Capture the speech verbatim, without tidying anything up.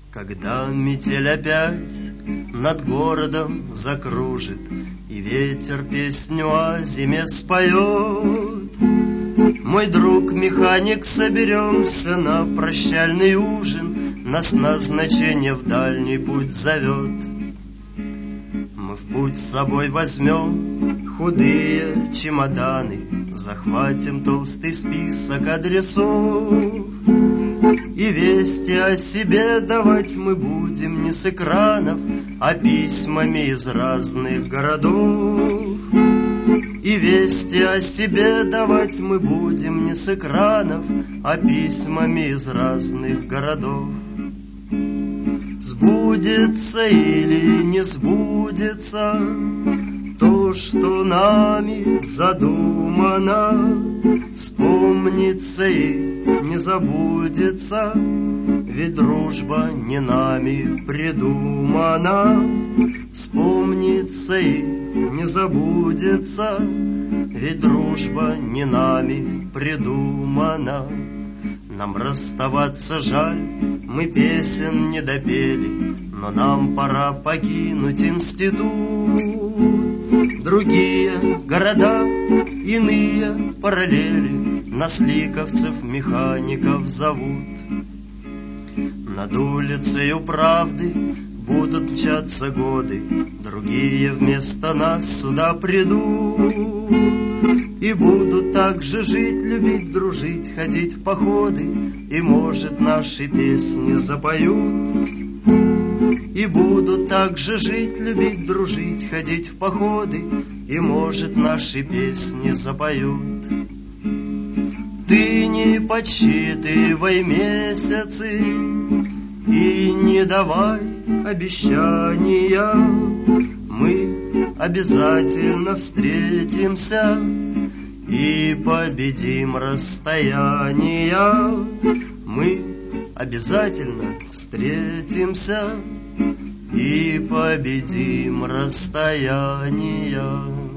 Когда метель опять над городом закружит, и ветер песню о зиме споет, мой друг механик, соберемся на прощальный ужин, нас назначение в дальний путь зовет. Мы в путь с собой возьмем худые чемоданы, захватим толстый список адресов, и вести о себе давать мы будем не с экранов, а письмами из разных городов. И вести о себе давать мы будем не с экранов, а письмами из разных городов. Сбудется или не сбудется то, что нами задумано, вспомнится и не забудется, ведь дружба не нами придумана. Вспомнится и не забудется, ведь дружба не нами придумана. Нам расставаться жаль, мы песен не допели, но нам пора покинуть институт. Другие города, иные параллели, нас ликовцев, механиков зовут. Над улицею правды будут мчаться годы, другие вместо нас сюда придут. И будут так же жить, любить, дружить, ходить в походы, и, может, наши песни запоют. И будут так же жить, любить, дружить, ходить в походы, и, может, наши песни запоют. Ты не подсчитывай месяцы и не давай обещания, мы обязательно встретимся и победим расстояния. Мы обязательно встретимся и победим расстояния.